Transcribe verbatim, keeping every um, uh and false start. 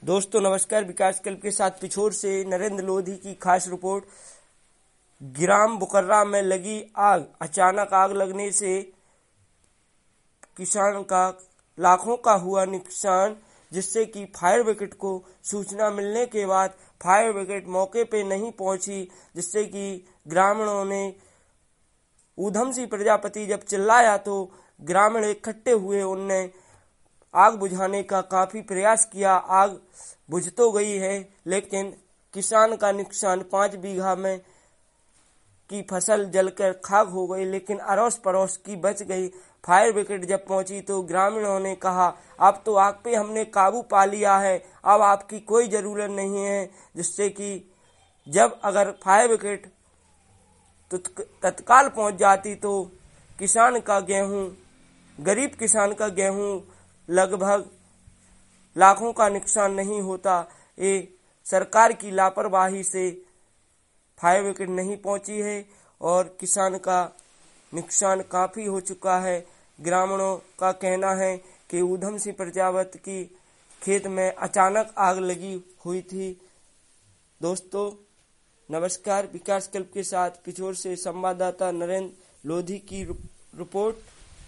दोस्तों नमस्कार। विकास कल्प के साथ पिछोर से नरेंद्र लोधी की खास रिपोर्ट। ग्राम बुकर्रा में लगी आग। अचानक आग लगने से किसान का लाखों का हुआ नुकसान, जिससे कि फायर ब्रिगेड को सूचना मिलने के बाद फायर ब्रिगेड मौके पे नहीं पहुंची, जिससे कि ग्रामीणों ने ऊधम सिंह प्रजापति जब चिल्लाया तो ग्रामीण इकट्ठे हुए। उनने आग बुझाने का काफी प्रयास किया। आग बुझ तो गई है, लेकिन किसान का नुकसान पांच बीघा में की फसल जलकर खाक हो गई, लेकिन अड़ोस पड़ोस की बच गई। फायर ब्रिगेड जब पहुंची तो ग्रामीणों ने कहा, अब तो आग पे हमने काबू पा लिया है, अब आपकी कोई जरूरत नहीं है। जिससे कि जब अगर फायर ब्रिगेड तो तत्काल पहुंच जाती तो किसान का गेहूं, गरीब किसान का गेहूं लगभग लाखों का नुकसान नहीं होता। ये सरकार की लापरवाही से फायर ब्रिगेड नहीं पहुंची है और किसान का नुकसान काफी हो चुका है। ग्रामीणों का कहना है कि ऊधम सिंह प्रजापति की खेत में अचानक आग लगी हुई थी। दोस्तों नमस्कार। विकास कल्प के साथ पिछोर से संवाददाता नरेंद्र लोधी की रिपोर्ट।